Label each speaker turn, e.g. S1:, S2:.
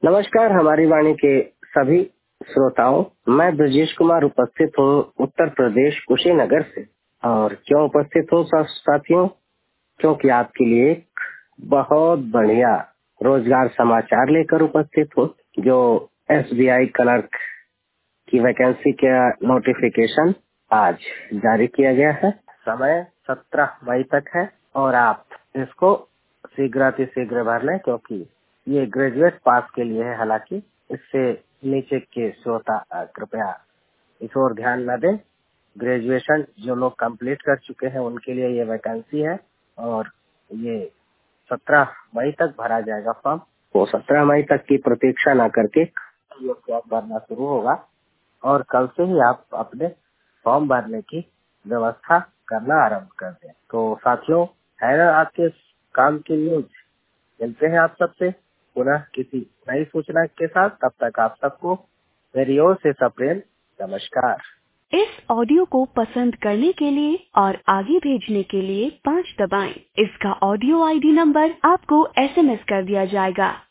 S1: नमस्कार, हमारी वाणी के सभी श्रोताओं। मैं ब्रजेश कुमार उपस्थित हूँ उत्तर प्रदेश कुशीनगर से। और क्यों उपस्थित हूँ साथियों? क्योंकि आपके लिए एक बहुत बढ़िया रोजगार समाचार लेकर उपस्थित हूँ। जो SBI क्लर्क की वैकेंसी का नोटिफिकेशन आज जारी किया गया है। समय 17 मई तक है और आप इसको शीघ्र भर लें, क्योंकि ये ग्रेजुएट पास के लिए है। हालांकि इससे नीचे के श्रोता कृपया इस ओर ध्यान न दें। ग्रेजुएशन जो लोग कंप्लीट कर चुके हैं उनके लिए ये वैकेंसी है और ये 17 मई तक भरा जाएगा फॉर्म। तो 17 मई तक की प्रतीक्षा न करके ये फॉर्म भरना शुरू होगा और कल से ही आप अपने फॉर्म भरने की व्यवस्था करना आरंभ कर दें। तो साथियों, है ना आपके काम की न्यूज। मिलते हैं आप सबसे पुनः किसी नई सूचना के साथ। तब तक आप सबको मेरी ओर से सप्रेम नमस्कार।
S2: इस ऑडियो को पसंद करने के लिए और आगे भेजने के लिए 5 दबाएं। इसका ऑडियो ID नंबर आपको SMS कर दिया जाएगा।